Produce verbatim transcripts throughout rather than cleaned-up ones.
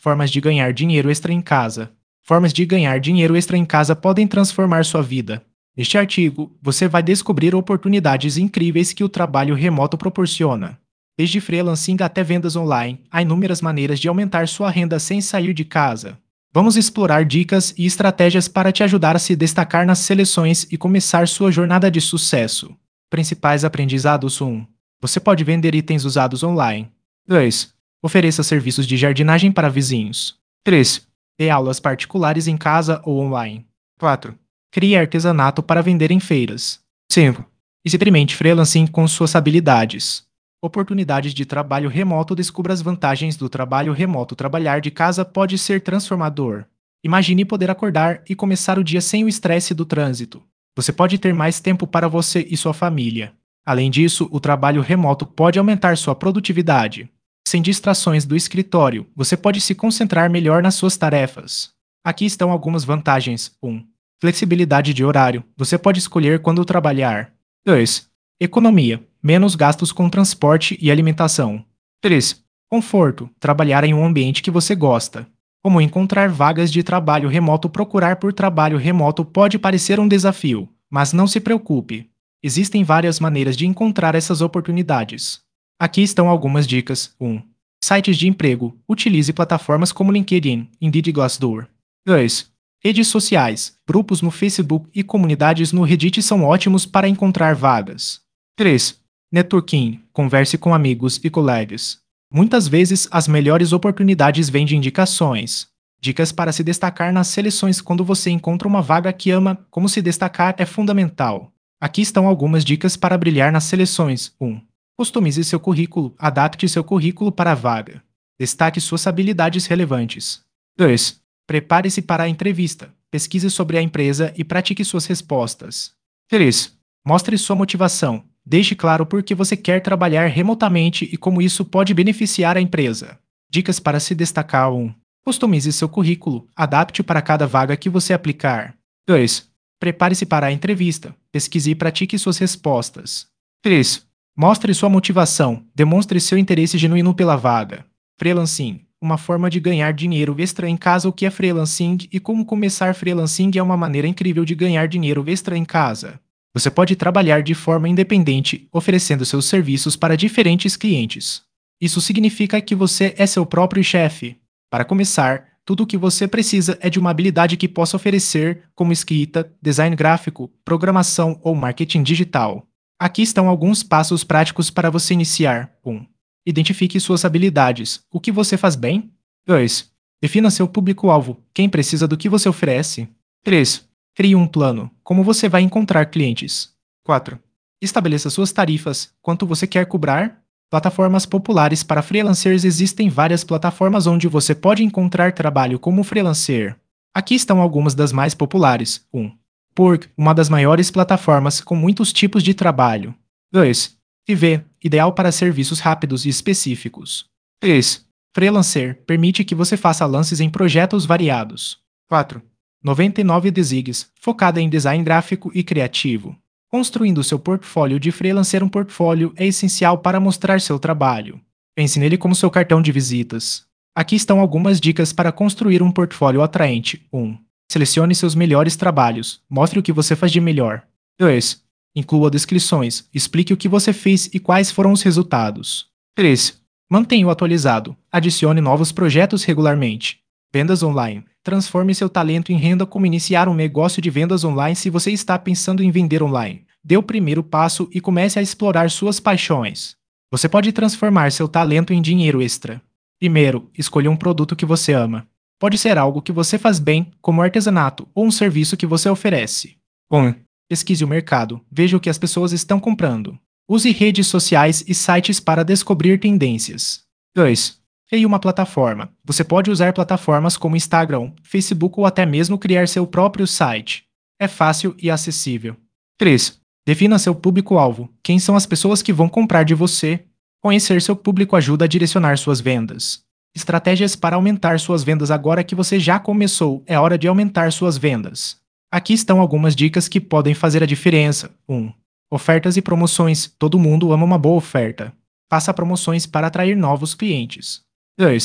Formas de ganhar dinheiro extra em casa. Formas de ganhar dinheiro extra em casa podem transformar sua vida. Neste artigo, você vai descobrir oportunidades incríveis que o trabalho remoto proporciona. Desde freelancing até vendas online, há inúmeras maneiras de aumentar sua renda sem sair de casa. Vamos explorar dicas e estratégias para te ajudar a se destacar nas seleções e começar sua jornada de sucesso. Principais aprendizados: um. Você pode vender itens usados online. dois. Ofereça serviços de jardinagem para vizinhos. três. Dê aulas particulares em casa ou online. quatro. Crie artesanato para vender em feiras. cinco. Experimente freelancing com suas habilidades. Oportunidades de trabalho remoto. Descubra as vantagens do trabalho remoto. Trabalhar de casa pode ser transformador. Imagine poder acordar e começar o dia sem o estresse do trânsito. Você pode ter mais tempo para você e sua família. Além disso, o trabalho remoto pode aumentar sua produtividade. Sem distrações do escritório, você pode se concentrar melhor nas suas tarefas. Aqui estão algumas vantagens. um. Flexibilidade de horário. Você pode escolher quando trabalhar. dois. Economia. Menos gastos com transporte e alimentação. três. Conforto. Trabalhar em um ambiente que você gosta. Como encontrar vagas de trabalho remoto. Procurar por trabalho remoto pode parecer um desafio, mas não se preocupe. Existem várias maneiras de encontrar essas oportunidades. Aqui estão algumas dicas. um. Sites de emprego. Utilize plataformas como LinkedIn, Indeed e Glassdoor. dois. Redes sociais. Grupos no Facebook e comunidades no Reddit são ótimos para encontrar vagas. três. Networking. Converse com amigos e colegas. Muitas vezes, as melhores oportunidades vêm de indicações. Dicas para se destacar nas seleções. Quando você encontra uma vaga que ama, como se destacar é fundamental. Aqui estão algumas dicas para brilhar nas seleções. um. Customize seu currículo. Adapte seu currículo para a vaga. Destaque suas habilidades relevantes. dois. Prepare-se para a entrevista. Pesquise sobre a empresa e pratique suas respostas. três. Mostre sua motivação. Deixe claro por que você quer trabalhar remotamente e como isso pode beneficiar a empresa. Dicas para se destacar. um. Customize seu currículo. Adapte para cada vaga que você aplicar. dois. Prepare-se para a entrevista. Pesquise e pratique suas respostas. três. Mostre sua motivação. Demonstre seu interesse genuíno pela vaga. Freelancing. Uma forma de ganhar dinheiro extra em casa. O que é freelancing e como começar? Freelancing é uma maneira incrível de ganhar dinheiro extra em casa. Você pode trabalhar de forma independente, oferecendo seus serviços para diferentes clientes. Isso significa que você é seu próprio chefe. Para começar, tudo o que você precisa é de uma habilidade que possa oferecer, como escrita, design gráfico, programação ou marketing digital. Aqui estão alguns passos práticos para você iniciar. um. Identifique suas habilidades. O que você faz bem? dois. Defina seu público-alvo. Quem precisa do que você oferece? três. Crie um plano. Como você vai encontrar clientes? quatro. Estabeleça suas tarifas. Quanto você quer cobrar? Plataformas populares para freelancers. Existem várias plataformas onde você pode encontrar trabalho como freelancer. Aqui estão algumas das mais populares. um. Upwork, uma das maiores plataformas com muitos tipos de trabalho. dois. Fiverr, ideal para serviços rápidos e específicos. três. Freelancer, permite que você faça lances em projetos variados. quatro. noventa e nove Desigs, focada em design gráfico e criativo. Construindo seu portfólio de freelancer. Um portfólio é essencial para mostrar seu trabalho. Pense nele como seu cartão de visitas. Aqui estão algumas dicas para construir um portfólio atraente. um. Selecione seus melhores trabalhos. Mostre o que você faz de melhor. dois. Inclua descrições. Explique o que você fez e quais foram os resultados. três. Mantenha-o atualizado. Adicione novos projetos regularmente. Vendas online. Transforme seu talento em renda. Como iniciar um negócio de vendas online? Se você está pensando em vender online, dê o primeiro passo e comece a explorar suas paixões. Você pode transformar seu talento em dinheiro extra. Primeiro, escolha um produto que você ama. Pode ser algo que você faz bem, como artesanato, ou um serviço que você oferece. um. Pesquise o mercado. Veja o que as pessoas estão comprando. Use redes sociais e sites para descobrir tendências. dois. Crie uma plataforma. Você pode usar plataformas como Instagram, Facebook ou até mesmo criar seu próprio site. É fácil e acessível. três. Defina seu público-alvo. Quem são as pessoas que vão comprar de você? Conhecer seu público ajuda a direcionar suas vendas. Estratégias para aumentar suas vendas. Agora que você já começou, é hora de aumentar suas vendas. Aqui estão algumas dicas que podem fazer a diferença. um. Ofertas e promoções. Todo mundo ama uma boa oferta. Faça promoções para atrair novos clientes. dois.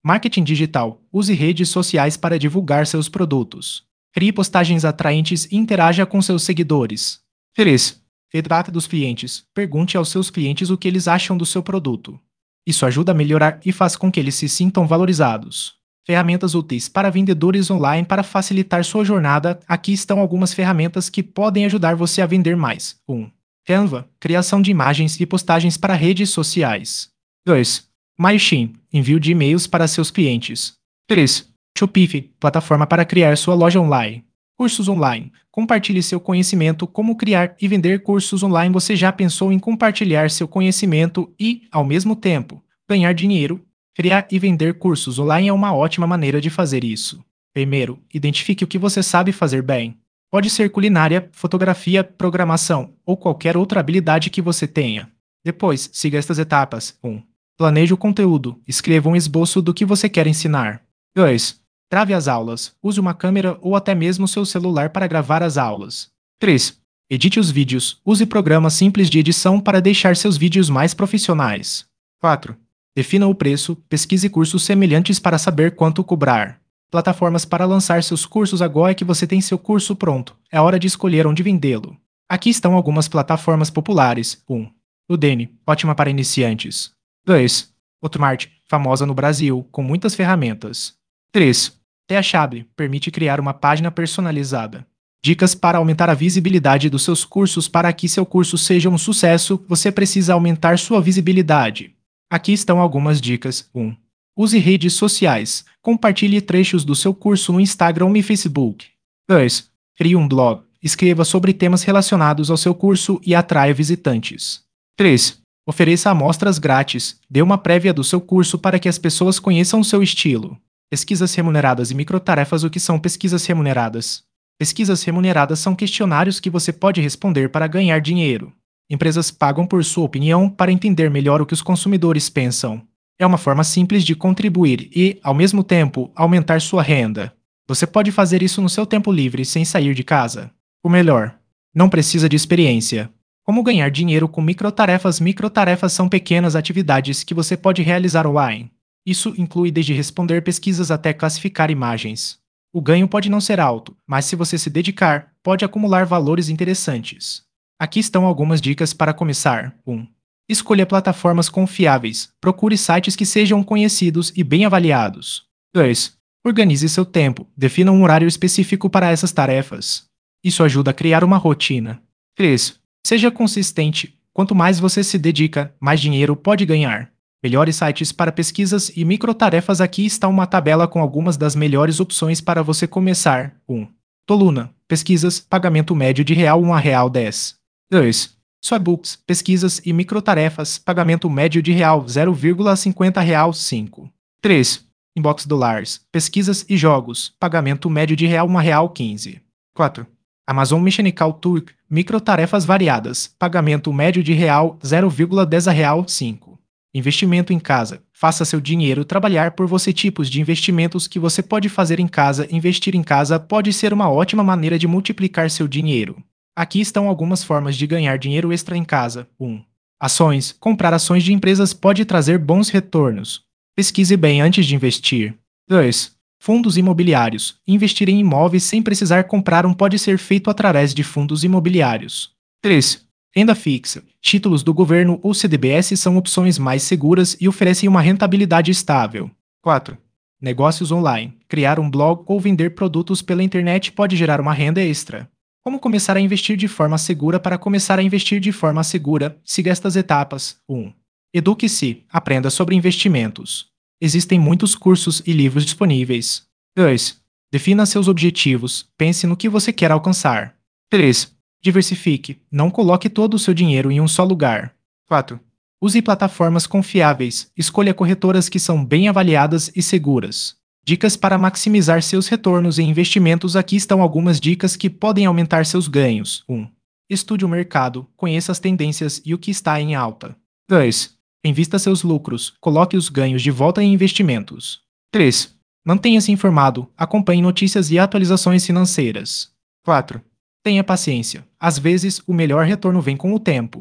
Marketing digital. Use redes sociais para divulgar seus produtos. Crie postagens atraentes e interaja com seus seguidores. três. Feedback dos clientes. Pergunte aos seus clientes o que eles acham do seu produto. Isso ajuda a melhorar e faz com que eles se sintam valorizados. Ferramentas úteis para vendedores online para facilitar sua jornada. Aqui estão algumas ferramentas que podem ajudar você a vender mais. um. Canva. Criação de imagens e postagens para redes sociais. dois. MailChimp. Envio de e-mails para seus clientes. três. Shopify. Plataforma para criar sua loja online. Cursos online. Compartilhe seu conhecimento. Como criar e vender cursos online. Você já pensou em compartilhar seu conhecimento e, ao mesmo tempo, ganhar dinheiro? Criar e vender cursos online é uma ótima maneira de fazer isso. Primeiro, identifique o que você sabe fazer bem. Pode ser culinária, fotografia, programação ou qualquer outra habilidade que você tenha. Depois, siga estas etapas. um. Planeje o conteúdo. Escreva um esboço do que você quer ensinar. dois. Grave as aulas. Use uma câmera ou até mesmo seu celular para gravar as aulas. três. Edite os vídeos. Use programas simples de edição para deixar seus vídeos mais profissionais. quatro. Defina o preço. Pesquise cursos semelhantes para saber quanto cobrar. Plataformas para lançar seus cursos. Agora que você tem seu curso pronto, é hora de escolher onde vendê-lo. Aqui estão algumas plataformas populares. um. Udemy, ótima para iniciantes. dois. Hotmart, famosa no Brasil, com muitas ferramentas. três. Teachable, permite criar uma página personalizada. Dicas para aumentar a visibilidade dos seus cursos. Para que seu curso seja um sucesso, você precisa aumentar sua visibilidade. Aqui estão algumas dicas. um. Use redes sociais. Compartilhe trechos do seu curso no Instagram e Facebook. dois. Crie um blog. Escreva sobre temas relacionados ao seu curso e atraia visitantes. três. Ofereça amostras grátis. Dê uma prévia do seu curso para que as pessoas conheçam o seu estilo. Pesquisas remuneradas e microtarefas. O que são pesquisas remuneradas? Pesquisas remuneradas são questionários que você pode responder para ganhar dinheiro. Empresas pagam por sua opinião para entender melhor o que os consumidores pensam. É uma forma simples de contribuir e, ao mesmo tempo, aumentar sua renda. Você pode fazer isso no seu tempo livre sem sair de casa. O melhor, não precisa de experiência. Como ganhar dinheiro com microtarefas? Microtarefas são pequenas atividades que você pode realizar online. Isso inclui desde responder pesquisas até classificar imagens. O ganho pode não ser alto, mas se você se dedicar, pode acumular valores interessantes. Aqui estão algumas dicas para começar. um. Escolha plataformas confiáveis. Procure sites que sejam conhecidos e bem avaliados. dois. Organize seu tempo. Defina um horário específico para essas tarefas. Isso ajuda a criar uma rotina. três. Seja consistente. Quanto mais você se dedica, mais dinheiro pode ganhar. Melhores sites para pesquisas e microtarefas. Aqui está uma tabela com algumas das melhores opções para você começar. um. Toluna. Pesquisas. Pagamento médio de real um a real dez. dois. Swapbooks. Pesquisas e microtarefas. Pagamento médio de real zero vírgula cinquenta real cinco. três. Inbox Dollars. Pesquisas e jogos. Pagamento médio de real um a real quinze. quatro. Amazon Mechanical Turk. Microtarefas variadas. Pagamento médio de real zero vírgula dez a real cinco. Investimento em casa. Faça seu dinheiro trabalhar por você. Tipos de investimentos que você pode fazer em casa. Investir em casa pode ser uma ótima maneira de multiplicar seu dinheiro. Aqui estão algumas formas de ganhar dinheiro extra em casa. um. Ações. Comprar ações de empresas pode trazer bons retornos. Pesquise bem antes de investir. dois. Fundos imobiliários. Investir em imóveis sem precisar comprar um pode ser feito através de fundos imobiliários. três. Renda fixa. Títulos do governo ou C D B S são opções mais seguras e oferecem uma rentabilidade estável. quatro. Negócios online. Criar um blog ou vender produtos pela internet pode gerar uma renda extra. Como começar a investir de forma segura? Para começar a investir de forma segura, siga estas etapas. um. Eduque-se. Aprenda sobre investimentos. Existem muitos cursos e livros disponíveis. dois. Defina seus objetivos. Pense no que você quer alcançar. três. Diversifique. Não coloque todo o seu dinheiro em um só lugar. quatro. Use plataformas confiáveis. Escolha corretoras que são bem avaliadas e seguras. Dicas para maximizar seus retornos em investimentos. Aqui estão algumas dicas que podem aumentar seus ganhos. um. Estude o mercado. Conheça as tendências e o que está em alta. dois. Invista seus lucros. Coloque os ganhos de volta em investimentos. três. Mantenha-se informado. Acompanhe notícias e atualizações financeiras. quatro. Tenha paciência. Às vezes, o melhor retorno vem com o tempo.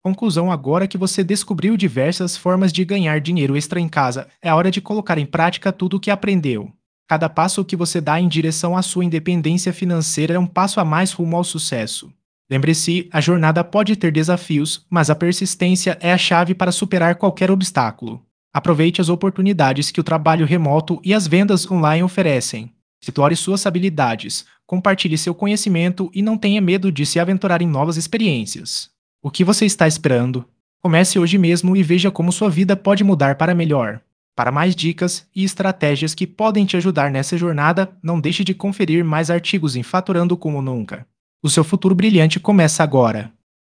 Conclusão: agora que você descobriu diversas formas de ganhar dinheiro extra em casa, é hora de colocar em prática tudo o que aprendeu. Cada passo que você dá em direção à sua independência financeira é um passo a mais rumo ao sucesso. Lembre-se, a jornada pode ter desafios, mas a persistência é a chave para superar qualquer obstáculo. Aproveite as oportunidades que o trabalho remoto e as vendas online oferecem. Explore suas habilidades, compartilhe seu conhecimento e não tenha medo de se aventurar em novas experiências. O que você está esperando? Comece hoje mesmo e veja como sua vida pode mudar para melhor. Para mais dicas e estratégias que podem te ajudar nessa jornada, não deixe de conferir mais artigos em Faturando Como Nunca. O seu futuro brilhante começa agora.